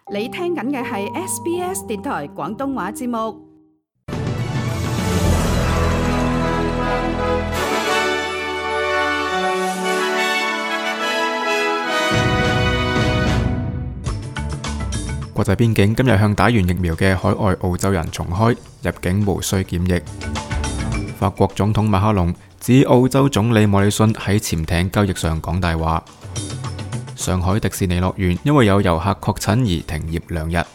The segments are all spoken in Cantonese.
你聽緊嘅係 SBS 電台廣東話節目。 國際邊境今日向打完疫苗嘅海外澳洲人重開，入境無需檢疫。法國總統馬克龍指澳洲總理莫里遜喺潛艇交易上講大話。上海迪士尼樂園因為有遊客確診而停業2日。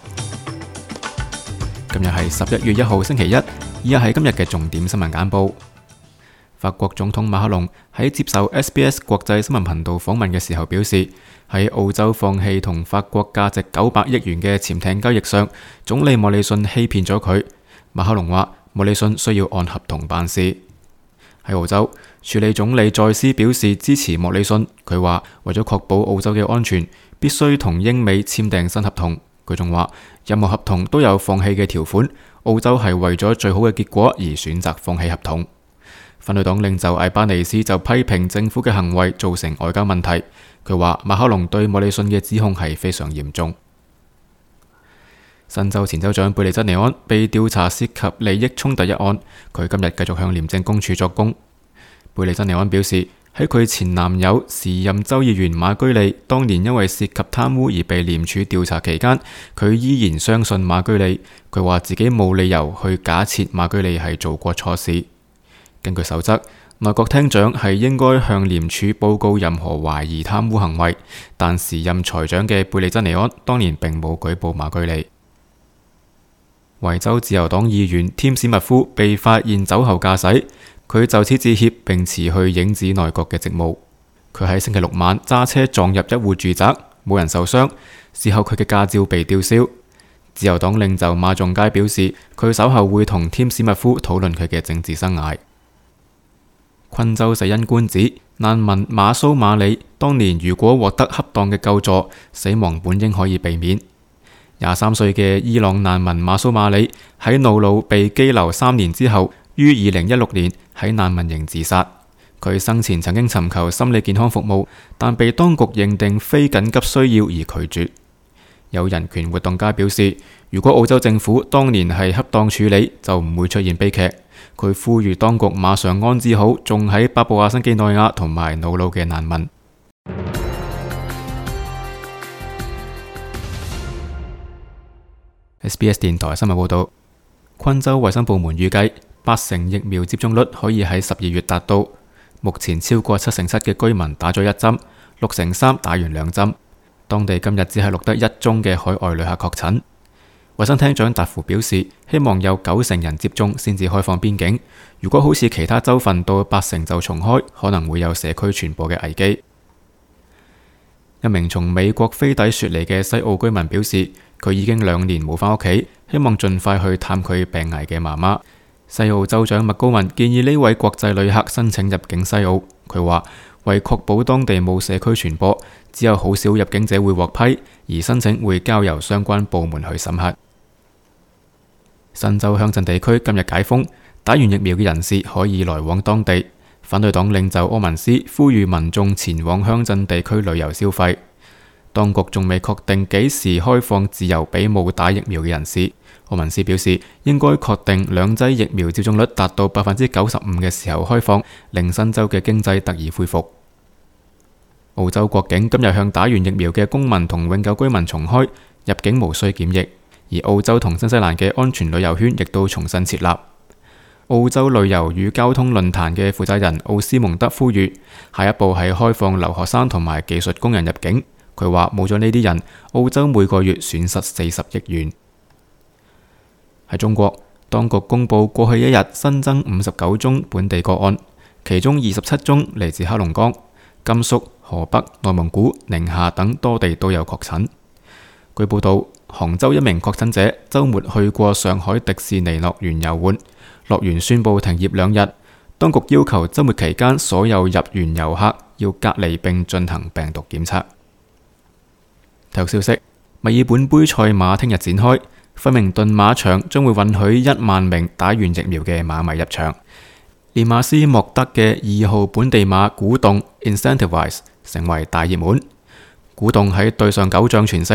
今日係11月1號星期一，以下係今日嘅重點新聞簡報。法國總統馬克龍喺接受 SBS 國際新聞頻道訪問嘅時候表示，喺澳洲放棄同法國價值900億元嘅潛艇交易上，總理莫里遜欺騙咗佢。馬克龍話，莫里遜需要按合同辦事。喺澳洲，署理總理再斯表示支持莫里遜。佢話為咗確保澳洲嘅安全，必須同英美簽訂新合同。佢仲話，任何合同都有放棄嘅條款，澳洲係為咗最好嘅結果而選擇放棄合同。反對黨領袖艾巴尼斯就批評政府嘅行為造成外交問題。佢話馬克龍對莫里遜嘅指控係非常嚴重。新州前州長貝利珍尼安被調查涉及利益衝突一案，佢今日繼續向廉政公署作供。貝利珍尼安表示，喺佢前男友時任州議員馬居利當年因為涉及貪污而被廉署調查期間，佢依然相信馬居利。佢話自己冇理由去假設馬居利係做過錯事。根據守則，內閣廳長係應該向廉署報告任何懷疑貪污行為，但時任財長嘅貝利珍尼安當年並冇舉報馬居利。維州自由黨議員添史密夫被發現酒後駕駛，佢就此致歉並辭去影子內閣嘅職務。佢喺星期六晚揸車撞入一戶住宅，冇人受傷。事後佢嘅駕照被吊銷。自由黨領袖馬仲佳表示，佢稍後會同添史密夫討論佢嘅政治生涯。昆州世恩官指，難民馬蘇馬里當年如果獲得恰當嘅救助，死亡本應可以避免。23歲嘅伊朗難民馬蘇馬里喺瑙魯被羈留3年之後，於2016年喺難民營自殺。佢生前曾經尋求心理健康服務，但被當局認定非緊急需要而拒絕。有人權活動家表示，如果澳洲政府當年係恰當處理，就唔會出現悲劇。佢呼籲當局馬上安置好仲喺巴布亞新幾內亞同埋瑙魯嘅難民。SBS 電台新聞報道，昆州衛生部門預計80%疫苗接種率可以喺12月達到。目前超過77%嘅居民打咗1針，63%打完2針。當地今日只係錄得1宗嘅海外旅客確診。衛生廳長達芙表示，希望有90%人接種先至開放邊境。如果好似其他州份到80%就重開，可能會有社區傳播嘅危機。一名從美國飛抵雪梨嘅西澳居民表示，佢已經2年冇返屋企，希望盡快去探佢病危嘅媽媽。西澳州長麥高文建議呢位國際旅客申請入境西澳。佢話，為確保當地冇社區傳播，只有好少入境者會獲批，而申請會交由相關部門去審核。新州鄉鎮地區今日解封，打完疫苗嘅人士可以來往當地。反對黨領袖柯文斯呼籲民眾前往鄉鎮地區旅遊消費。當局仲未確定幾時開放自由俾冇打疫苗嘅人士。柯文斯表示，應該確定2劑疫苗接種率達到95%嘅時候開放，令新州嘅經濟得以恢復。澳洲國境今日向打完疫苗嘅公民同永久居民重開，入境無需檢疫。而澳洲同新西蘭嘅安全旅遊圈亦都重新設立。澳洲旅遊與交通論壇嘅負責人奧斯蒙德呼籲，下一步係開放留學生同埋技術工人入境。佢話冇咗呢啲人，澳洲每個月損失40億元。喺中國，當局公布過去一日新增59宗本地個案，其中27宗嚟自黑龍江、甘肅、河北、內蒙古、寧夏等多地都有確診。據報道，杭州一名確診者週末去過上海迪士尼樂園遊玩，樂園宣布停業2日。當局要求週末期間所有入園遊客要隔離並進行病毒檢測。體育消息：墨爾本杯賽馬聽日展開，費明頓馬場將會允許1萬名打完疫苗嘅馬迷入場。練馬師莫德嘅2號本地馬古洞 Incentivize 成為大熱門。古洞喺對上9仗全勝，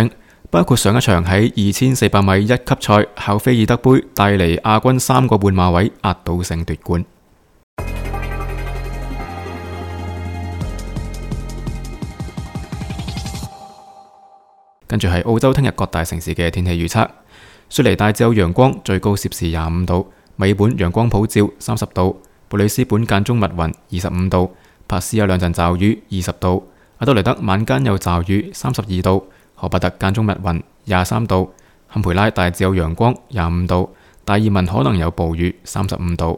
包括上一場喺2400米一級賽考菲爾德杯帶嚟亞軍3個半馬位壓倒性奪冠。跟住係澳洲聽日各大城市嘅天氣預測：雪梨大致有陽光，最高攝氏25度；墨爾本陽光普照30度；布里斯本間中密雲25度；珀斯有兩陣驟雨20度；阿德萊德晚間有驟雨32度；荷伯特間中密雲23度；坎培拉大致有陽光25度；達爾文可能有暴雨35度。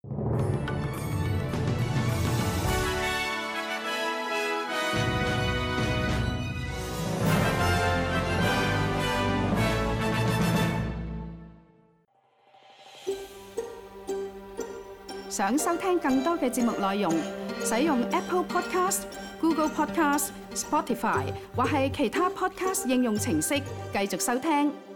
想收聽更多嘅節目內容，使用 Apple Podcast、Google Podcast、Spotify 或係其他 Podcast 應用程式繼續收聽。